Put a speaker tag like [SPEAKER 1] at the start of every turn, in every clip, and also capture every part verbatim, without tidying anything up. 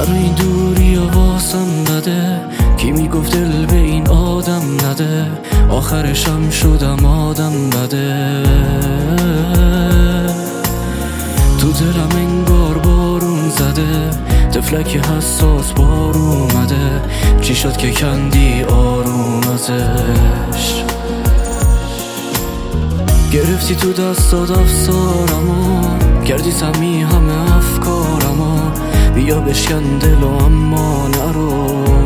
[SPEAKER 1] برای این دوری و واسم بده، کی میگفت دل به این آدم نده، آخرشم شدم آدم بده. تو دلم انگار بارون زده، طفلکی حساس بار اومده، چی شد که کندی آروم ازش؟ گرفتی تو دستات افسارمو، کردی سمی همه افکارمو، بیا بشکن دلو اما نرو.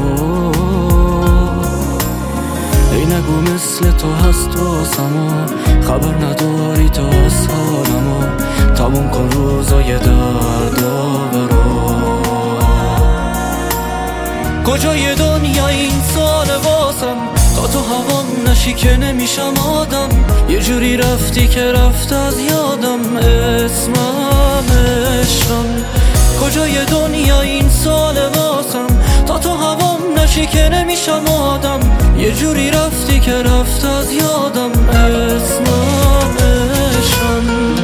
[SPEAKER 1] ای نگو مثل تو هست واسمو، خبر نداری تو از حالمو، تموم کن روزای دردآورو. کجای دنیا این سال واسم، تا تو هوام نشی که نمیشم آدم، یه جوری رفتی که رفت از یادم، اسمم عشقم. کجای دنیا این سال واسم، تا تو هوام نشی که نمیشم آدم، یه جوری رفتی که رفت از یادم، اسمم عشقم.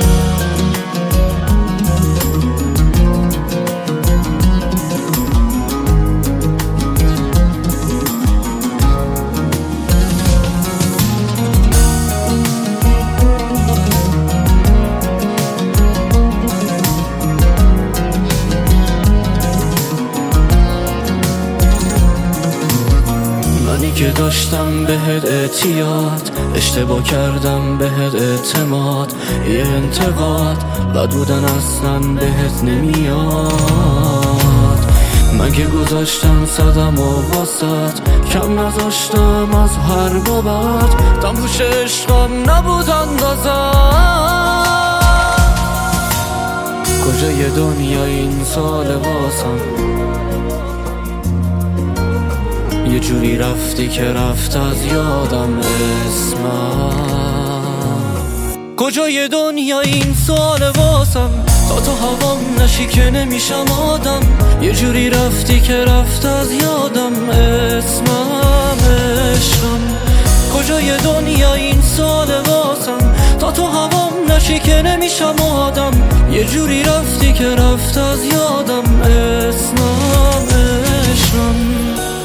[SPEAKER 1] که داشتم بهت اعتیاد، اشتباه کردم بهت اعتماد، یه انتقاد بد بودن اصلا بهت نمیاد. من که گذاشتم صدم و واسط، کم نذاشتم از هر بابت، دمپوش عشقم نبود اندازم. کجای دنیا این سال واسم، یه جوری رفتی که رفت از یادم، اسمم. کجای دنیا این سال واسم، تا تو هوام نشی که نمیشم آدم، یه جوری رفتی که رفت از یادم، اسمم عشقم. کجای دنیا این سال واسم، تا تو هوام نشی که نمیشم آدم، یه جوری رفتی که رفت از یادم، اسمم عشقم.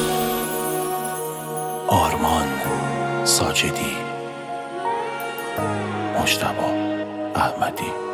[SPEAKER 2] آرمان ساجدی، مجتبی احمدی.